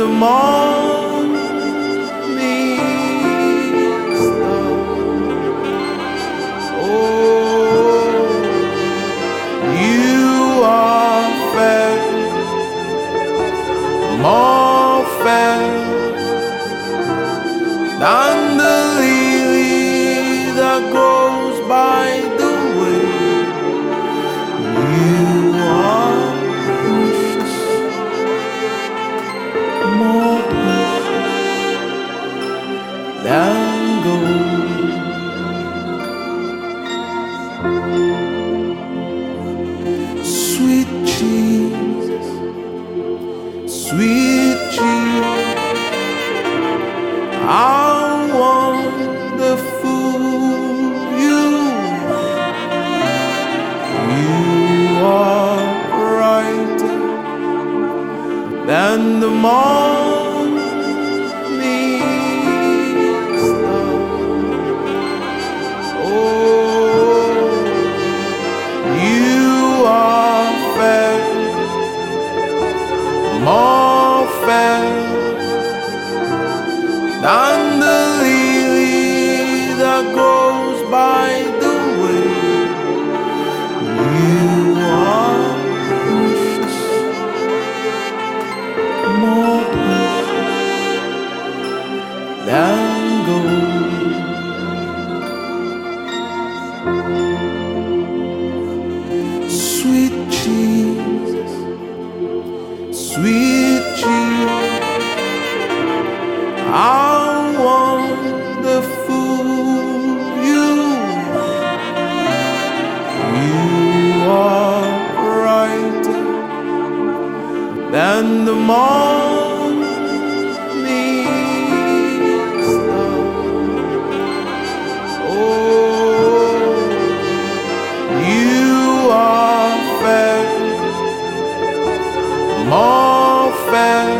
the morning star. Oh, you are fair, more fair than the lily that grows by the way. You are precious, more precious than gold. Sweet Jesus, sweet Jesus, how wonderful you are. You are brighter than the morning star. Oh, you are fair, more fair than the lily that grows by the way. You are precious, more precious than gold. Sweet Jesus, sweet Jesus, how wonderful you are. You are brighter than the morning star. Oh, you are fair, more fair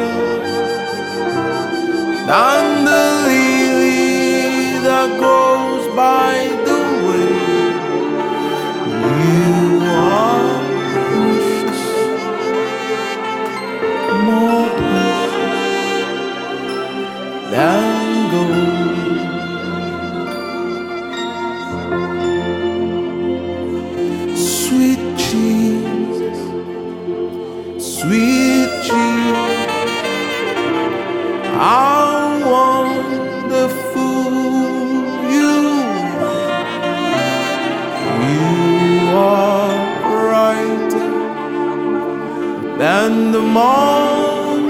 than the lily that grows by the way. You are precious, more precious than gold. Sweet Jesus, sweet Jesus, how wonderful you are. You are brighter than the morning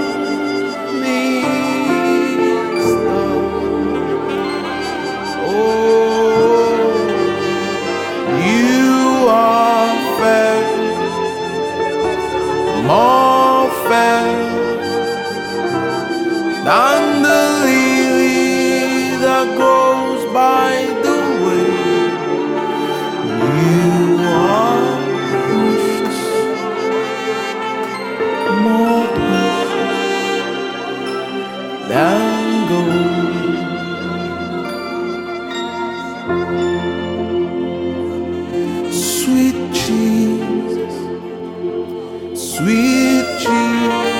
star. Oh, you are fair, more fair than the lily that grows by the way. You are precious, more precious than gold. Sweet Jesus, sweet Jesus,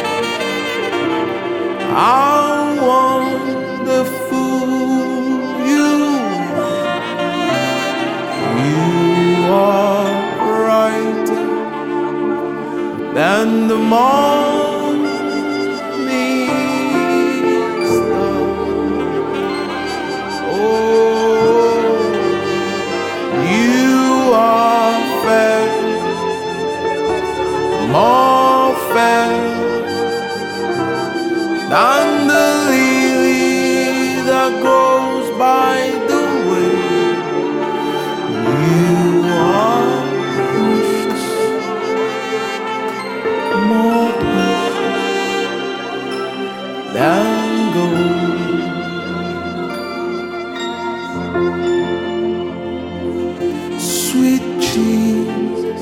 how wonderful you are. You are brighter than the morning star. Oh, you are fair, more fair than the lily that grows by the way. You are precious, more precious than gold. Sweet Jesus,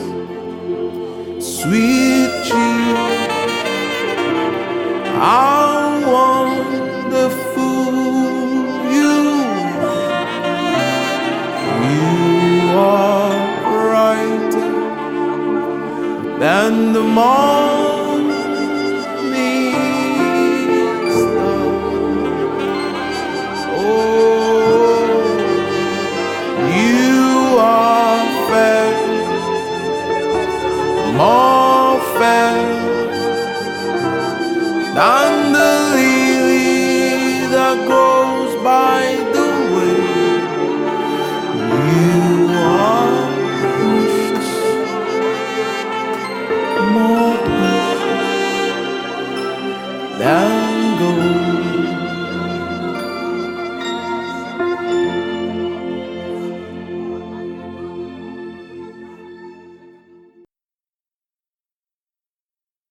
sweet Jesus, how wonderful you are. You are brighter than the morning